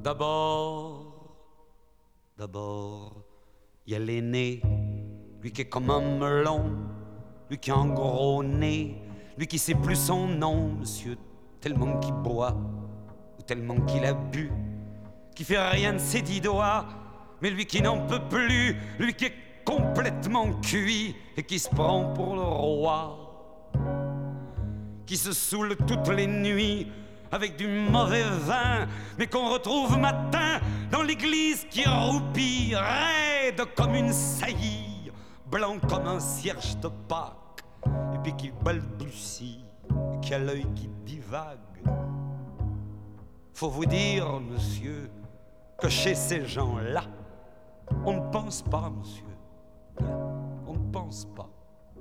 D'abord, il y a l'aîné, lui qui est comme un melon, lui qui a un gros nez, lui qui sait plus son nom, monsieur, tellement qu'il boit, ou tellement qu'il a bu, qui fait rien de ses 10 doigts, mais lui qui n'en peut plus, lui qui est complètement cuit et qui se prend pour le roi, qui se saoule toutes les nuits avec du mauvais vin, mais qu'on retrouve matin dans l'église qui roupit, raide comme une saillie, blanc comme un cierge de Pâques, et puis qui balbutie, et qui a l'œil qui divague. Faut vous dire, monsieur, que chez ces gens-là, on ne pense pas, monsieur. On ne pense pas.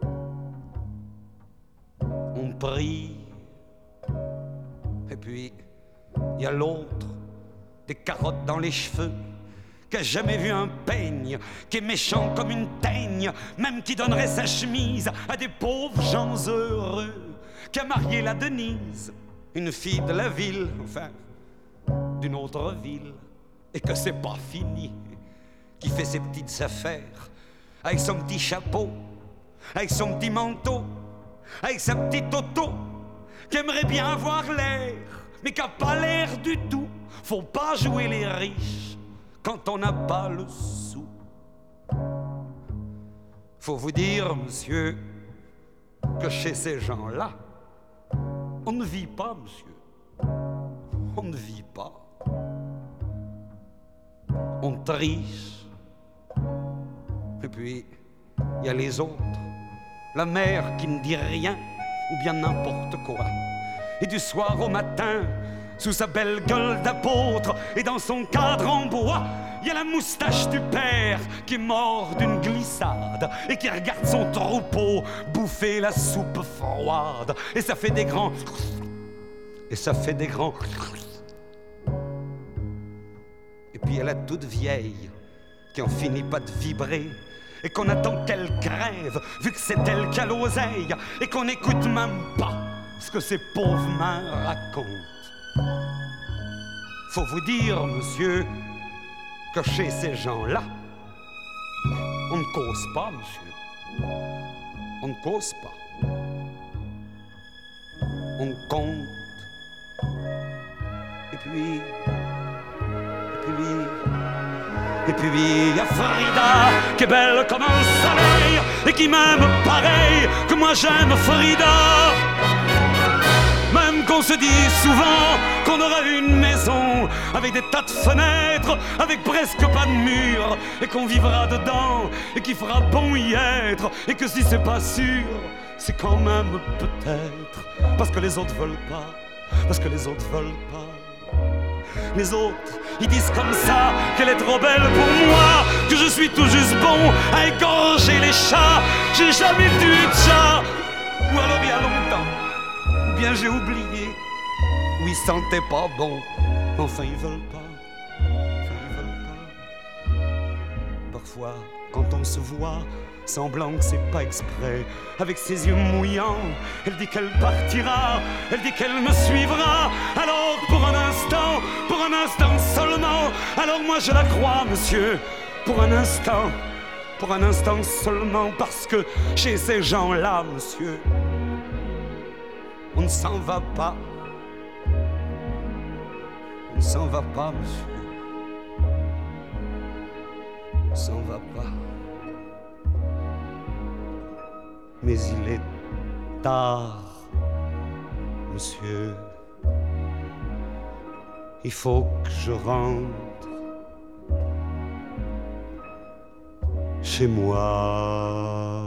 On prie. Et puis, il y a l'autre, des carottes dans les cheveux, qui a jamais vu un peigne, qui est méchant comme une teigne, même qui donnerait sa chemise à des pauvres gens heureux, qui a marié la Denise, une fille de la ville, enfin, d'une autre ville, et que c'est pas fini, qui fait ses petites affaires, avec son petit chapeau, avec son petit manteau, avec sa petite auto, qui aimerait bien avoir l'air, mais qui n'a pas l'air du tout. Faut pas jouer les riches quand on n'a pas le sou. Faut vous dire, monsieur, que chez ces gens-là, on ne vit pas, monsieur. On ne vit pas. On triche. Et puis, il y a les autres. La mère qui ne dit rien, ou bien n'importe quoi. Et du soir au matin, sous sa belle gueule d'apôtre et dans son cadre en bois, il y a la moustache du père qui est mort d'une glissade et qui regarde son troupeau bouffer la soupe froide. Et ça fait des grands... Et ça fait des grands... Et puis il y a la toute vieille qui en finit pas de vibrer et qu'on attend qu'elle crève, vu que c'est elle qui a l'oseille, et qu'on n'écoute même pas ce que ces pauvres mains racontent. Faut vous dire, monsieur, que chez ces gens-là, on ne cause pas, monsieur. On ne cause pas. On compte. Et puis... Et puis il y a Frida, qui est belle comme un soleil, et qui m'aime pareil que moi j'aime Frida. Même qu'on se dit souvent qu'on aura une maison avec des tas de fenêtres, avec presque pas de murs, et qu'on vivra dedans, et qu'il fera bon y être, et que si c'est pas sûr, c'est quand même peut-être, parce que les autres veulent pas, parce que les autres veulent pas. Les autres, ils disent comme ça qu'elle est trop belle pour moi, que je suis tout juste bon à égorger les chats. J'ai jamais tué de chat, ou alors il y a longtemps, ou bien j'ai oublié, ou ils sentaient pas bon. Enfin ils veulent pas, enfin ils veulent pas. Parfois, quand on se voit, semblant que c'est pas exprès, avec ses yeux mouillants, elle dit qu'elle partira, elle dit qu'elle me suivra. Alors pour un instant seulement, alors moi je la crois, monsieur, pour un instant seulement, parce que chez ces gens-là, monsieur, on ne s'en va pas. On ne s'en va pas, monsieur. On ne s'en va pas. Mais il est tard, monsieur. Il faut que je rentre chez moi.